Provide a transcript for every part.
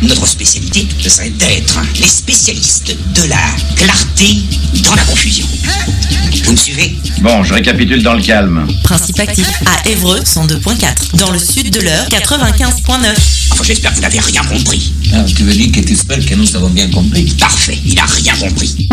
Notre spécialité, ce serait d'être les spécialistes de la clarté dans la confusion. Vous me suivez? Bon, je récapitule dans le calme. Principe actif à Évreux 102.4. Dans le sud de l'Eure 95.9. Enfin, j'espère que vous n'avez rien compris. Ah, tu veux dire que tu espères que nous avons bien compris? Parfait, il a rien compris.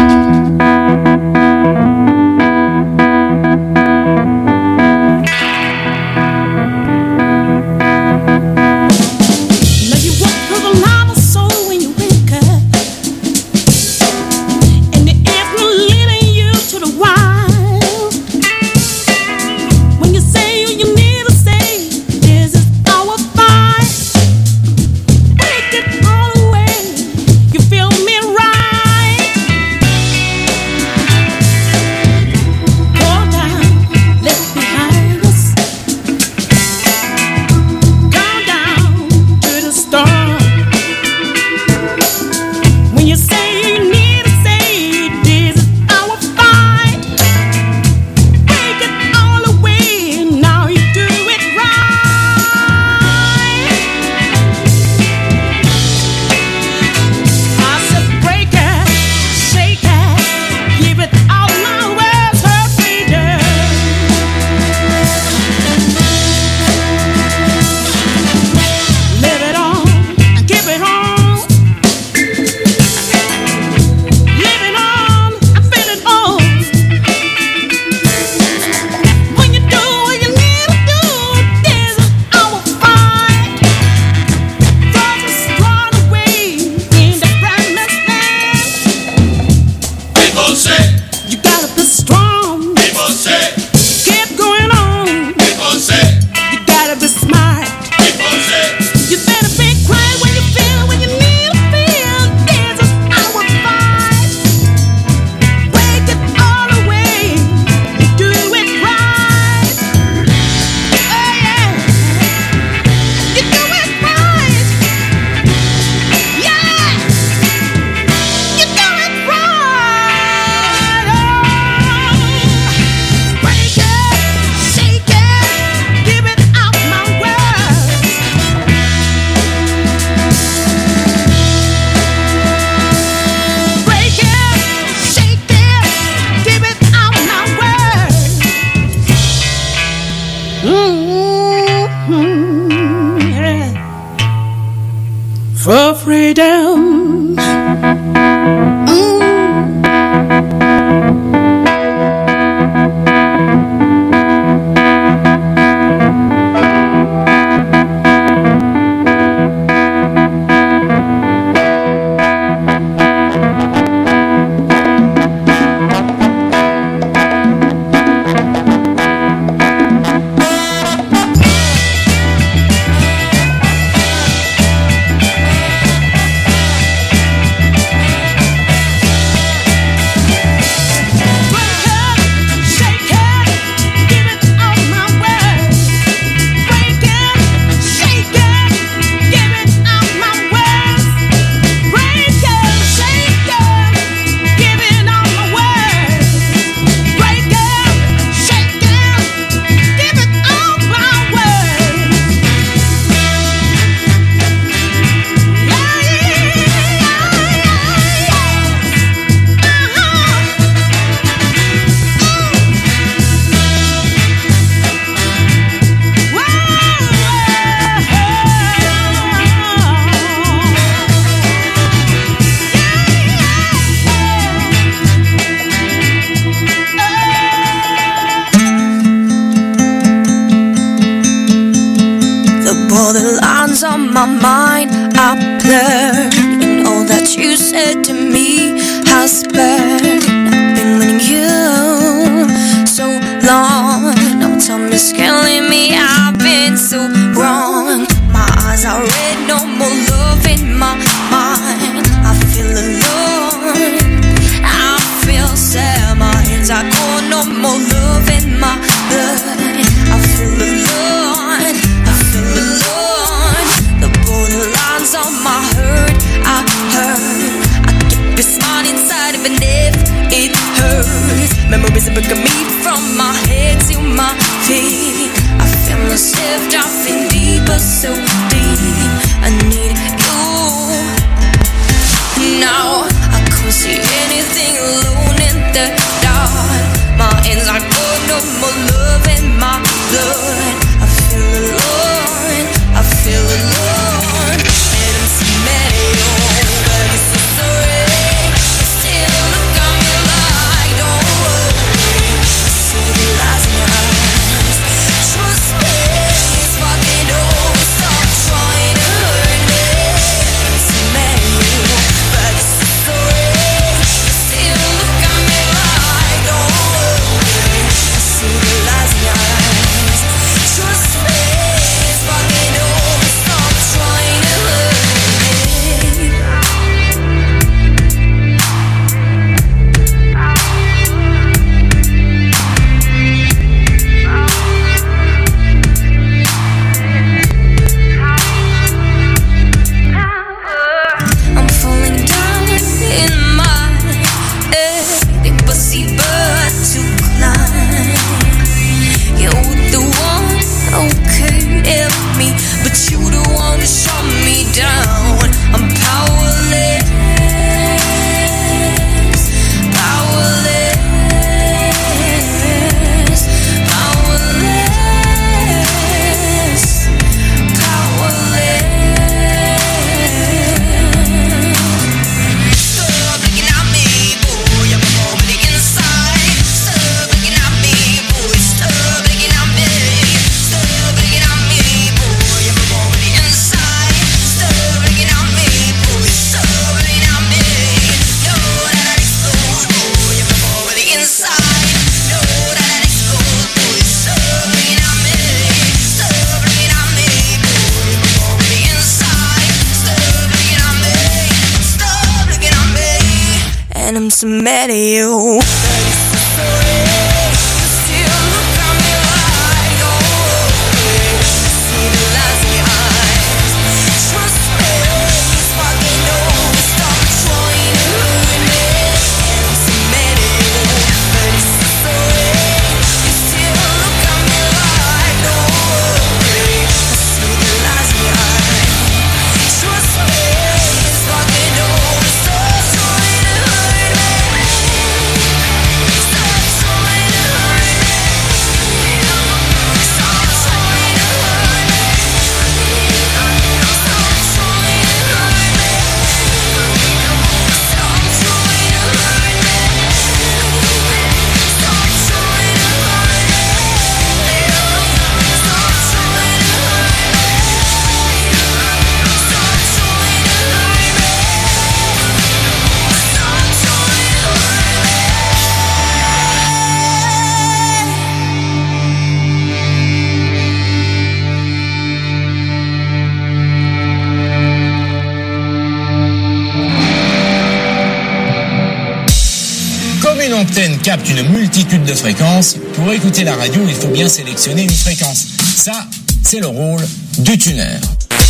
For freedom. My mind are blurred, and all that you said to me has burned. I've been letting you so long. Now time is killing me. I've been so wrong. My eyes are red, no more love in my mind. I feel alone. I feel sad. My hands are cold, no more love in my blood. I feel alone. I feel alone. Lines on my hurt, I heard I keep it smart inside even if it hurts. Memories are breaking me from my head to my feet. I feel myself dropping deeper, so deep. I need you so many you. Une antenne capte une multitude de fréquences. Pour écouter la radio, il faut bien sélectionner une fréquence. Ça, c'est le rôle du tuner.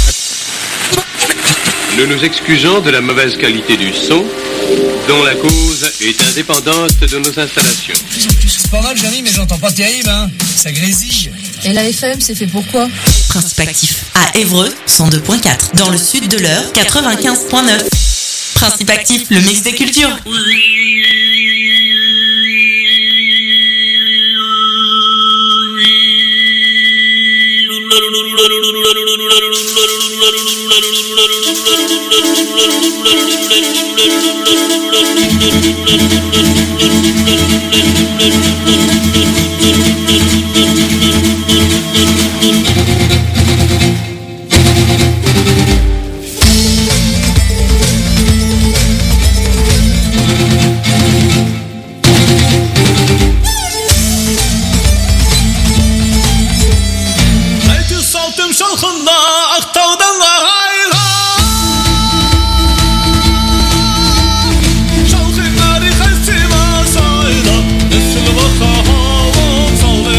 Nous nous excusons de la mauvaise qualité du son, dont la cause est indépendante de nos installations. C'est pas mal, Jérémy, mais j'entends pas terrible, hein. Ça grésille. Et la FM, c'est fait pour quoi? Principe actif à Évreux 102.4. Dans le sud de l'Eure 95.9. Principe actif, le mix des cultures. Saldı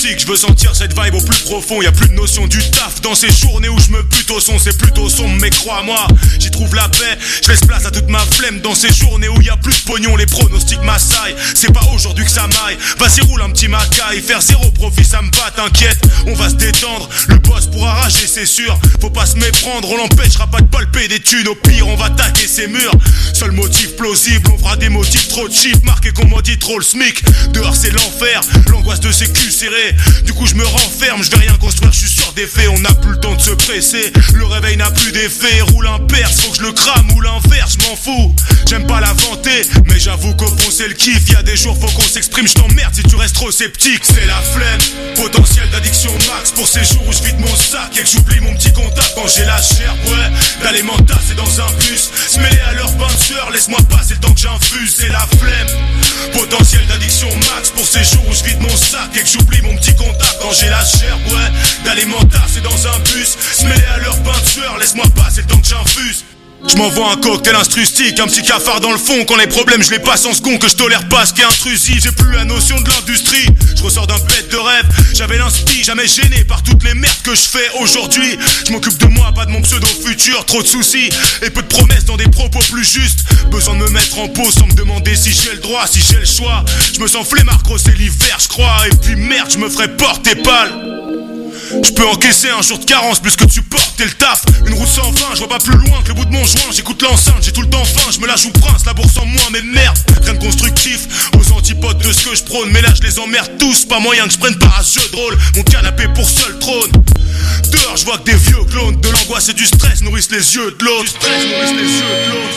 mystique, je veux sentir cette vibe au plus profond. Y'a plus de notion du taf dans ces journées où je me bute au son. C'est plutôt sombre mais crois-moi, j'y trouve la paix. Je laisse place à toute ma flemme dans ces journées où y'a plus de pognon. Les pronostics m'assaillent, c'est pas aujourd'hui que ça m'aille. Vas-y roule un petit macaille, faire zéro profit ça me bat, t'inquiète. On va se détendre, le boss pourra rager c'est sûr. Faut pas se méprendre, on l'empêchera pas de palper des thunes. Au pire on va taguer ces murs. Seul motif plausible, on fera des motifs trop cheap. Marqué qu'on m'a dit trop le smic. Dehors c'est l'enfer, l'angoisse de ces culs serrés. Du coup je me renferme, je vais rien construire, je suis sûr des faits. On n'a plus le temps de se presser, le réveil n'a plus d'effet. Roule un perse, faut que je le crame ou l'inverse, je m'en fous. J'aime pas la vanter, mais j'avoue qu'au fond c'est le kiff. Y'a des jours faut qu'on s'exprime, je t'emmerde si tu restes trop sceptique. C'est la flemme, potentiel d'addiction max. Pour ces jours où je vide mon sac et que j'oublie mon petit contact quand j'ai la chair, ouais. D'aller m'entasser dans un bus, se mêler à leur bain de sueur, laisse-moi passer le temps que j'infuse. C'est la flemme, potentiel d'addiction max. Pour ces jours où je vide mon sac et que j'oublie mon petit contact quand j'ai la chair, ouais. D'aller m'entasser dans un bus, se mêler à leur bain de sueur, laisse-moi passer le temps que j'infuse. Je m'envoie un cocktail instrustique, un petit cafard dans le fond. Quand les problèmes je les passe en second, que je tolère pas ce qui est intrusif. J'ai plus la notion de l'industrie, je ressors d'un bête de rêve. J'avais l'inspi, jamais gêné par toutes les merdes que je fais aujourd'hui. Je m'occupe de moi, pas de mon pseudo futur. Trop de soucis et peu de promesses dans des propos plus justes. Besoin de me mettre en pause sans me demander si j'ai le droit, si j'ai le choix. Je me sens flemmard, gros c'est l'hiver je crois. Et puis merde, je me ferais porter pâle. Je peux encaisser un jour de carence plus que tu portes et le taf. Une route sans fin, je vois pas plus loin que le bout de mon joint. J'écoute l'enceinte, j'ai tout le temps faim. Je me la joue prince, la bourse en moins. Mais merde, rien de constructif aux antipodes de ce que je prône. Mais là je les emmerde tous, pas moyen que je prenne part à ce jeu de rôle. Mon canapé pour seul trône. Dehors je vois que des vieux clones. De l'angoisse et du stress nourrissent les yeux de l'autre. Du stress nourrissent les yeux de l'autre.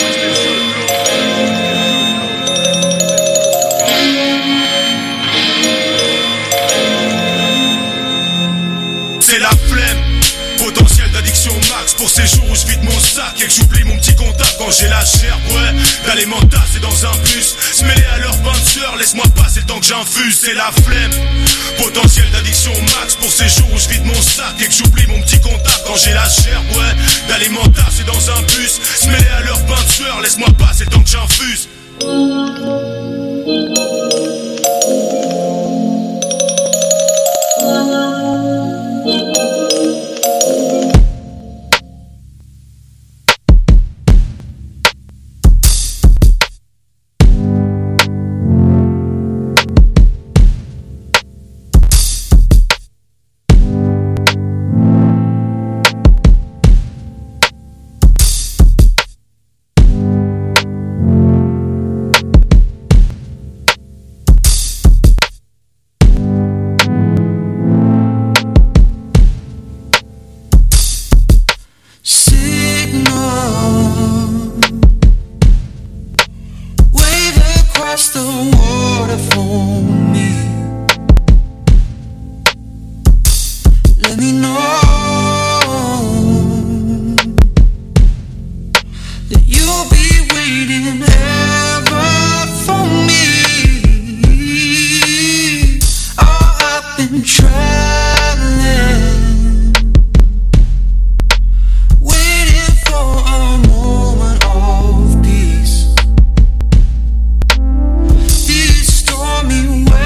C'est la flemme, potentiel d'addiction max. Pour ces jours où je vide mon sac et que j'oublie mon petit contact quand j'ai la chair, ouais. D'aller m'entasser dans un bus, se mêler à leur bain de sueur, laisse-moi passer le temps que j'infuse. C'est la flemme, potentiel d'addiction max. Pour ces jours où je vide mon sac et que j'oublie mon petit contact quand j'ai la chair, ouais. D'aller m'entasser dans un bus, se mêler à leur bain de sueur, laisse-moi passer le temps que j'infuse. These stormy waves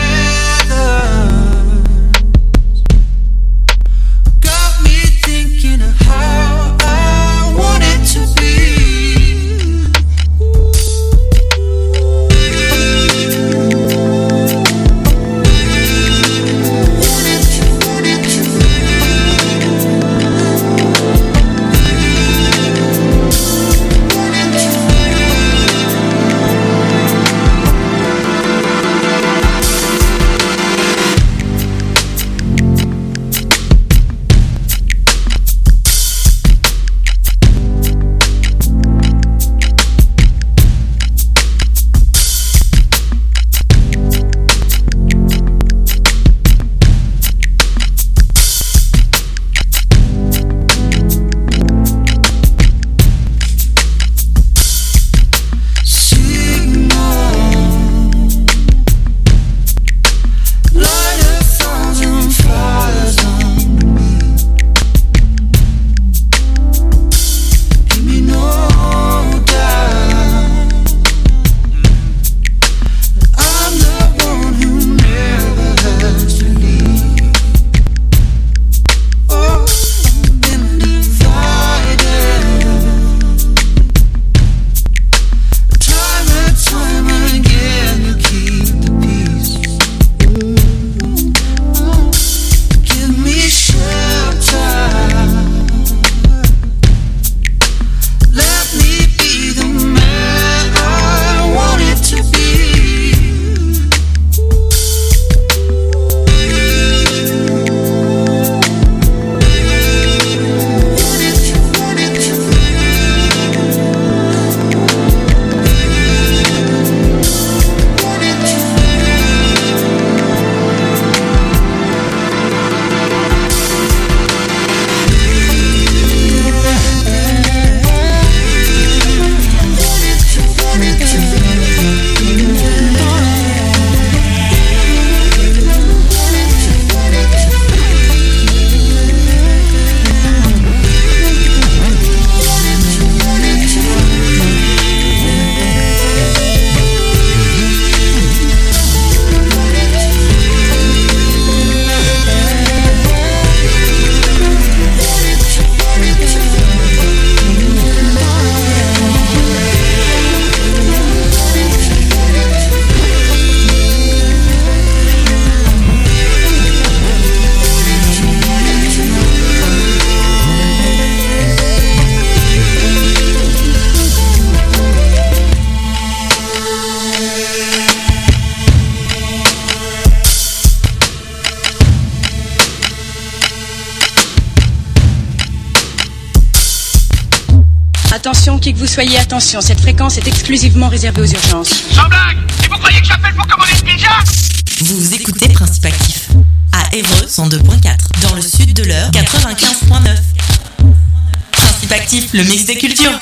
Attention, qui que vous soyez, attention, cette fréquence est exclusivement réservée aux urgences. Sans blague! Et vous croyez que j'appelle pour commander une pizza? Vous écoutez Principe Actif à Évreux 102.4, dans le sud de l'Eure 95.9. Principe Actif, le mix des cultures.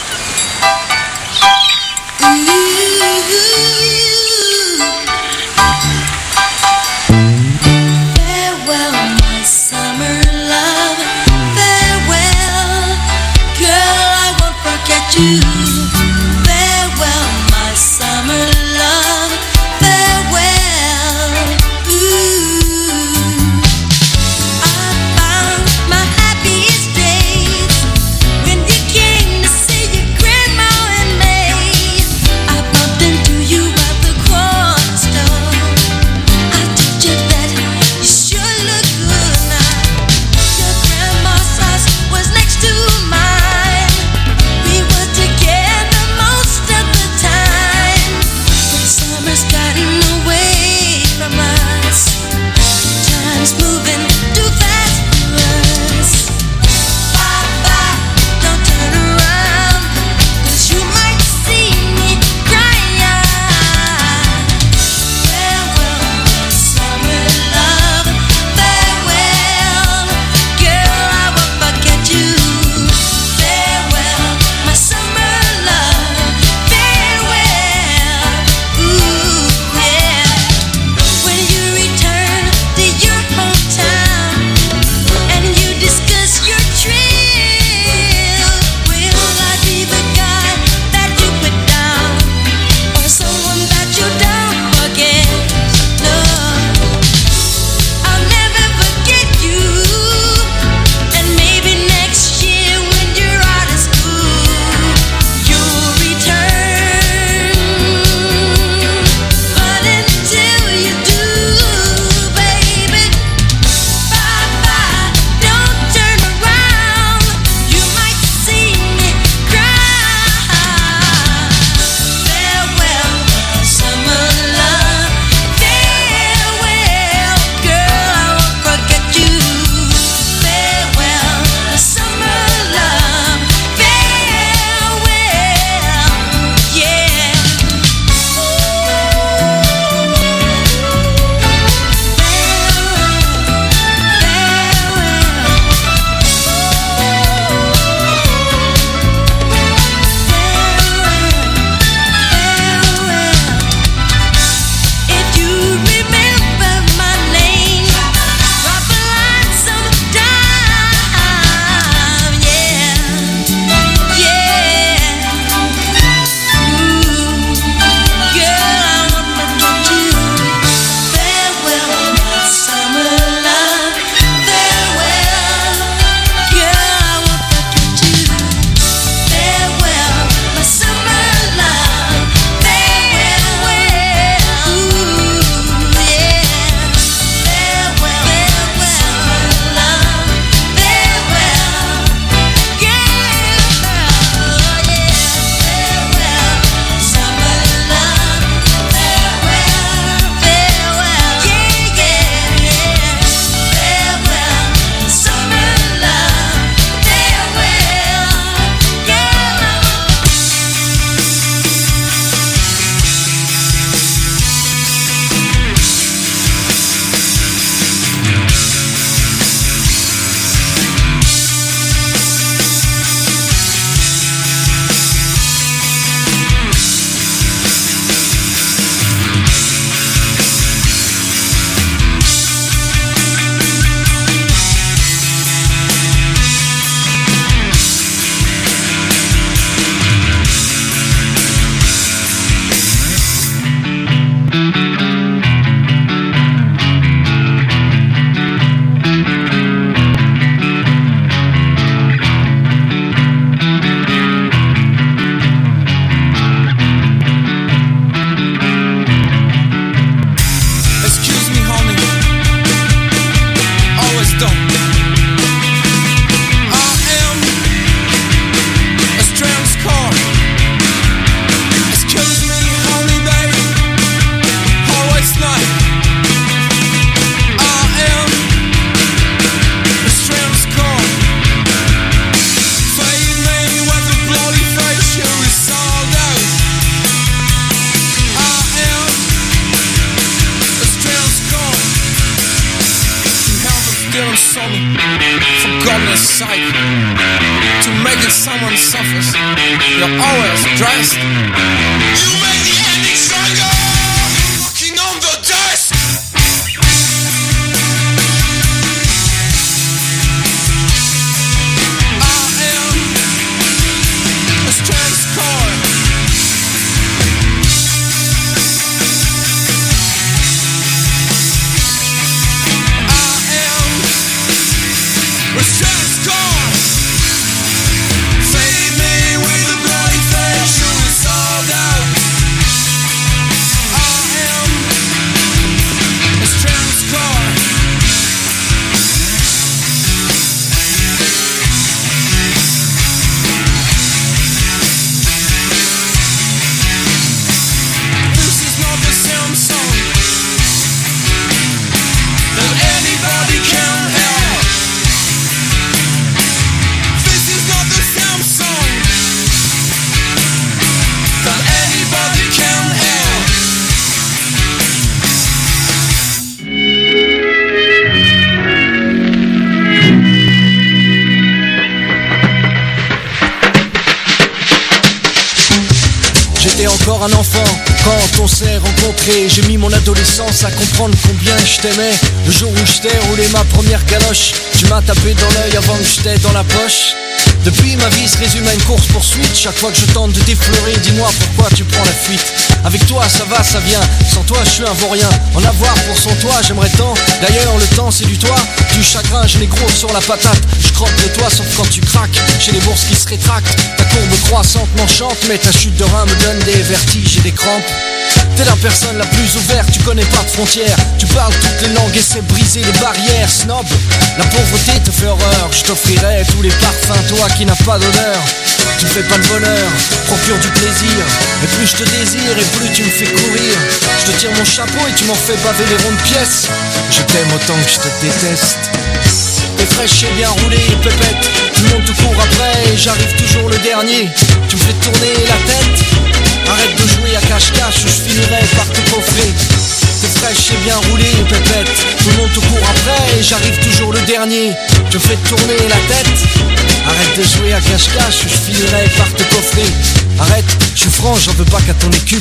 Farewell, my summer love. Farewell, girl, I won't forget you. Farewell, my summer love. Farewell, ooh. I found my happiest days when you came to see your grandma and me. I bumped into you at the feeling some for goodness sake. To make it someone suffers, you're always dressed. You make the ending stronger, walking on the dust. I am a strange core. Encore un enfant, quand on s'est rencontrés, j'ai mis mon adolescence à comprendre combien je t'aimais. Le jour où je t'ai roulé ma première galoche, tu m'as tapé dans l'œil avant que je t'aie dans la poche. Depuis ma vie se résume à une course poursuite. Chaque fois que je tente de t'effleurer, dis-moi pourquoi tu prends la fuite. Avec toi ça va, ça vient, sans toi je suis un vaurien. En avoir pour son toit, j'aimerais tant. D'ailleurs le temps c'est du toit, du chagrin je l'ai gros sur la patate. Je croque de toi sauf quand tu craques, j'ai les bourses qui se rétractent. Ta courbe croissante m'enchante, mais ta chute de rein me donne des vertiges et des crampes. T'es la personne la plus ouverte, tu connais pas de frontières. Tu parles toutes les langues et sais briser les barrières. Snob, la pauvreté te fait horreur. Je t'offrirai tous les parfums, toi qui n'as pas d'honneur. Tu me fais pas le bonheur, procure du plaisir. Et plus je te désire et plus tu me fais courir. Je te tire mon chapeau et tu m'en fais baver les rondes pièces. Je t'aime autant que je te déteste. T'es fraîche et bien roulée, pépette. Tout le monde te court après et j'arrive toujours le dernier. Tu me fais tourner la tête. Arrête de jouer à cache-cache ou je finirai par te coffrer. T'es fraîche et bien roulée, pépette. Tout le monde te court après et j'arrive toujours le dernier. Tu me fais tourner la tête. Arrête de jouer à cache-cache ou je finirai par te coffrer. Arrête, je suis franc, j'en veux pas qu'à ton équipe.